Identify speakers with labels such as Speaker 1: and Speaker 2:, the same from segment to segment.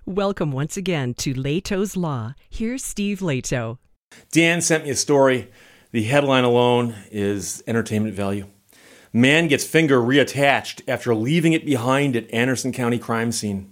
Speaker 1: Welcome once again to Leto's Law. Here's Steve Leto.
Speaker 2: Dan sent me a story. The headline alone is entertainment value. Man gets finger reattached after leaving it behind at Anderson County crime scene.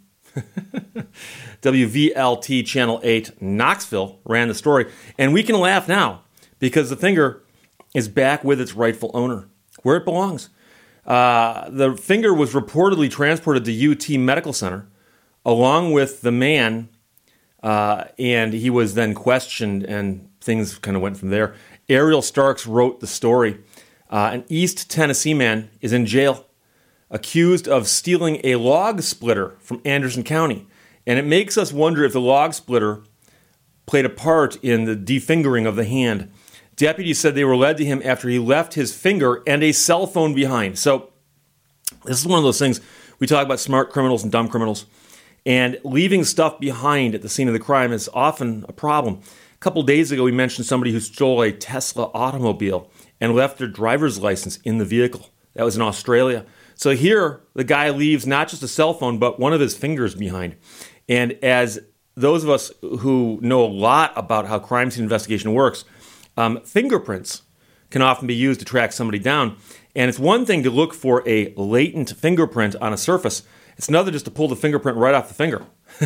Speaker 2: WVLT Channel 8 Knoxville ran the story, and we can laugh now because the finger is back with its rightful owner, where it belongs. The finger was reportedly transported to UT Medical Center along with the man, and he was then questioned, and things kind of went from there. Ariel Starks wrote the story. An East Tennessee man is in jail, accused of stealing a log splitter from Anderson County. And it makes us wonder if the log splitter played a part in the defingering of the hand. Deputies said they were led to him after he left his finger and a cell phone behind. So this is one of those things, we talk about smart criminals and dumb criminals. And leaving stuff behind at the scene of the crime is often a problem. A couple days ago, we mentioned somebody who stole a Tesla automobile and left their driver's license in the vehicle. That was in Australia. So here, the guy leaves not just a cell phone, but one of his fingers behind. And as those of us who know a lot about how crime scene investigation works, fingerprints can often be used to track somebody down. And it's one thing to look for a latent fingerprint on a surface. It's another just to pull the fingerprint right off the finger.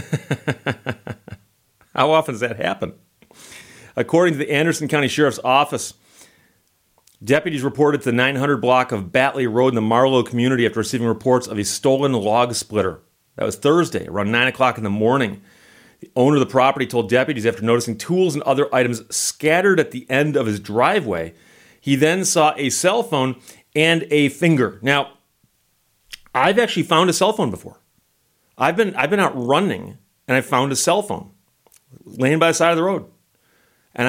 Speaker 2: How often does that happen? According to the Anderson County Sheriff's Office, deputies reported to the 900 block of Batley Road in the Marlow community after receiving reports of a stolen log splitter. That was Thursday, around 9 o'clock in the morning. The owner of the property told deputies after noticing tools and other items scattered at the end of his driveway, he then saw a cell phone and a finger. Now, I've actually found a cell phone before. I've been out running and I found a cell phone laying by the side of the road, and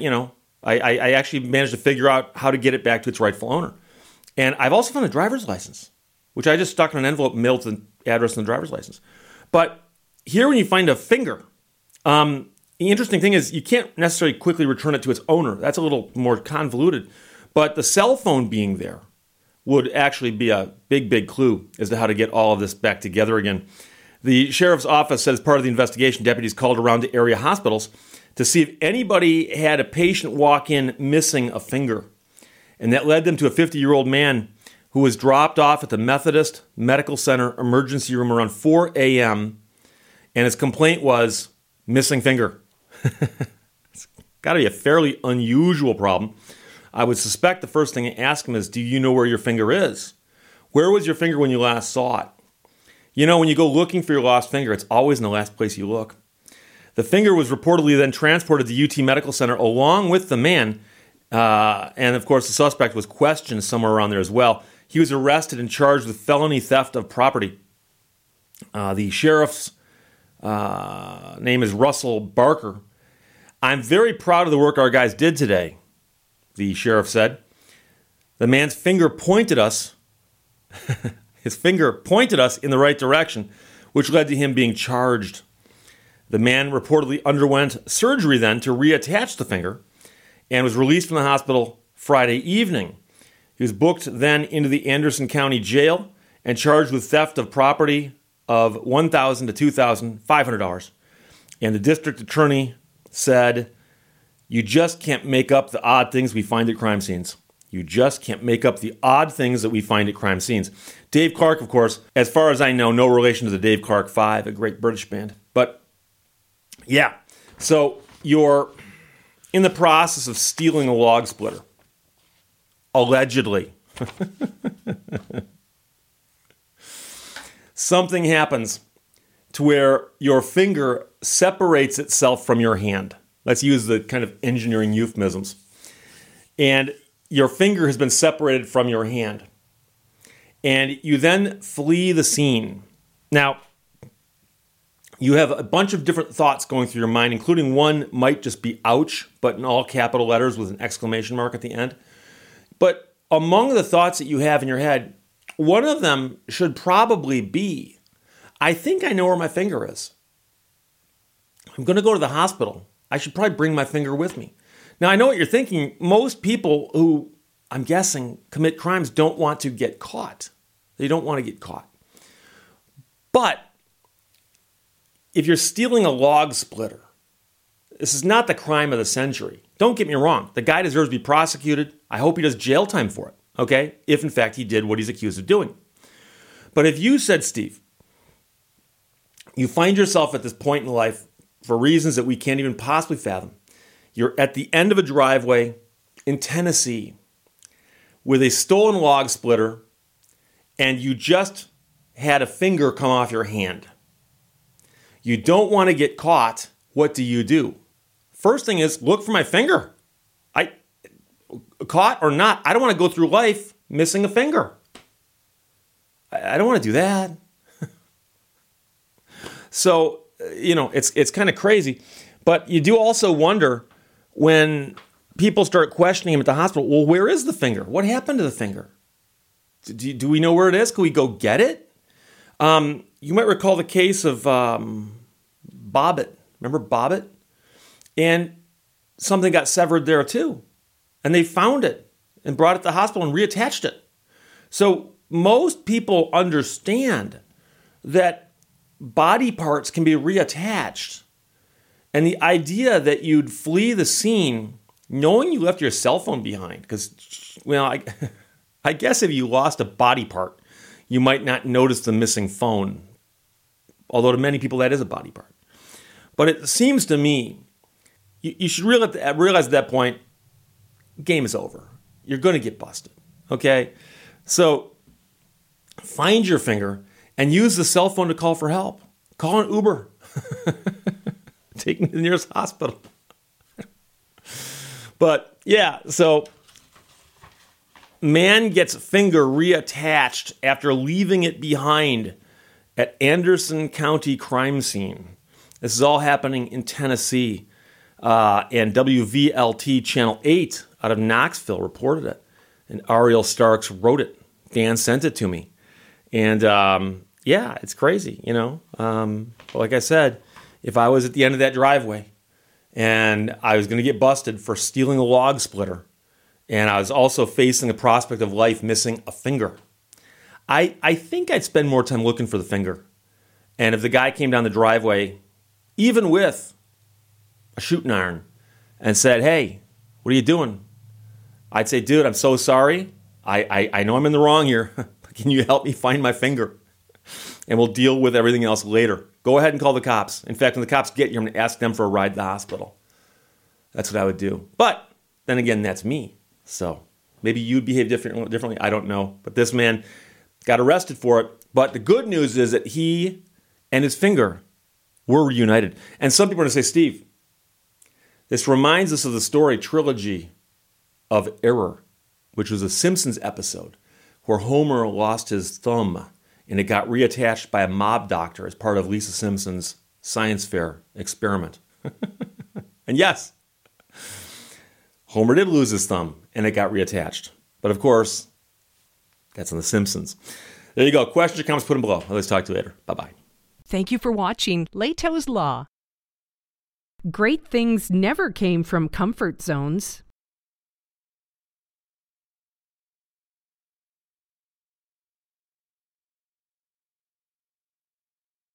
Speaker 2: I actually managed to figure out how to get it back to its rightful owner. And I've also found a driver's license, which I just stuck in an envelope and mailed to the address on the driver's license. But here, when you find a finger, the interesting thing is you can't necessarily quickly return it to its owner. That's a little more convoluted. But the cell phone being there would actually be a big clue as to how to get all of this back together again. The sheriff's office said as part of the investigation, deputies called around to area hospitals to see if anybody had a patient walk in missing a finger. And that led them to a 50-year-old man who was dropped off at the Methodist Medical Center emergency room around 4 a.m. And his complaint was missing finger. It's got to be a fairly unusual problem. I would suspect the first thing to ask him is, do you know where your finger is? Where was your finger when you last saw it? You know, when you go looking for your lost finger, it's always in the last place you look. The finger was reportedly then transported to UT Medical Center along with the man. And of course, the suspect was questioned somewhere around there as well. He was arrested and charged with felony theft of property. The sheriff's name is Russell Barker. I'm very proud of the work our guys did today, the sheriff said. The man's finger pointed us. His finger pointed us in the right direction, which led to him being charged. The man reportedly underwent surgery then to reattach the finger and was released from the hospital Friday evening. He was booked then into the Anderson County Jail and charged with theft of property of $1,000 to $2,500. And the district attorney said, you just can't make up the odd things we find at crime scenes. You just can't make up the odd things that we find at crime scenes. Dave Clark, of course, as far as I know, no relation to the Dave Clark Five, a great British band. But yeah, so you're in the process of stealing a log splitter. Allegedly. Something happens to where your finger separates itself from your hand. Let's use the kind of engineering euphemisms. And your finger has been separated from your hand. And you then flee the scene. Now, you have a bunch of different thoughts going through your mind, including one might just be ouch, but in all capital letters with an exclamation mark at the end. But among the thoughts that you have in your head, one of them should probably be, I think I know where my finger is. I'm going to go to the hospital. I should probably bring my finger with me. Now, I know what you're thinking. Most people who, I'm guessing, commit crimes don't want to get caught. They don't want to get caught. But if you're stealing a log splitter, this is not the crime of the century. Don't get me wrong. The guy deserves to be prosecuted. I hope he does jail time for it, okay? If, in fact, he did what he's accused of doing. But if you said, Steve, you find yourself at this point in life for reasons that we can't even possibly fathom. You're at the end of a driveway in Tennessee with a stolen log splitter, and you just had a finger come off your hand. You don't want to get caught. What do? First thing is, look for my finger. Caught or not, I don't want to go through life missing a finger. I don't want to do that. So, it's kind of crazy. But you do also wonder when people start questioning him at the hospital, well, where is the finger? What happened to the finger? Do we know where it is? Can we go get it? You might recall the case of Bobbitt. Remember Bobbitt? And something got severed there too. And they found it and brought it to the hospital and reattached it. So most people understand that body parts can be reattached. And the idea that you'd flee the scene knowing you left your cell phone behind, because, I guess if you lost a body part, you might not notice the missing phone. Although to many people that is a body part. But it seems to me, you should realize at that point, game is over. You're going to get busted, okay? So find your finger and use the cell phone to call for help. Call an Uber. Take me to the nearest hospital. But yeah, so man gets finger reattached after leaving it behind at Anderson County crime scene. This is all happening in Tennessee. And WVLT Channel 8 out of Knoxville reported it. And Ariel Starks wrote it. Dan sent it to me. And it's crazy, But like I said, if I was at the end of that driveway and I was going to get busted for stealing a log splitter, and I was also facing the prospect of life missing a finger, I think I'd spend more time looking for the finger. And if the guy came down the driveway, even with a shooting iron, and said, hey, what are you doing? I'd say, dude, I'm so sorry. I know I'm in the wrong here. Can you help me find my finger? And we'll deal with everything else later. Go ahead and call the cops. In fact, when the cops get you, I'm going to ask them for a ride to the hospital. That's what I would do. But then again, that's me. So maybe you'd behave differently. I don't know. But this man got arrested for it. But the good news is that he and his finger were reunited. And some people are going to say, Steve, this reminds us of the story trilogy of Error, which was a Simpsons episode where Homer lost his thumb and it got reattached by a mob doctor as part of Lisa Simpson's science fair experiment. And yes, Homer did lose his thumb and it got reattached. But of course, that's on The Simpsons. There you go. Questions or comments, put them below. Let's talk to you later. Bye-bye.
Speaker 1: Thank you for watching Leto's Law. Great things never came from comfort zones.